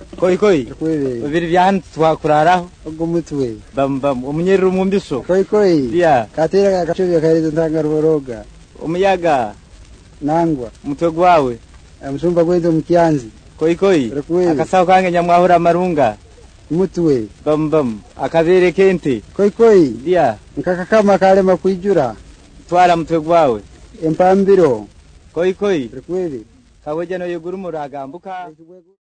Koi bibiri byan twakuraraho ubwo mutwe bam umunyerero mu mbiso koi dia katera gachuye karezo ntanga ruboroga umuyaga nangwa mutwe gwawe amusumba gwenzo mkianzi koi akasaho kange nyamwahura amarunga mutwe bam akabere kente koi dia nkaka kama kale makwijura twara mutwe gwawe empambiro koi rekweli kaweje no yuguru muragambuka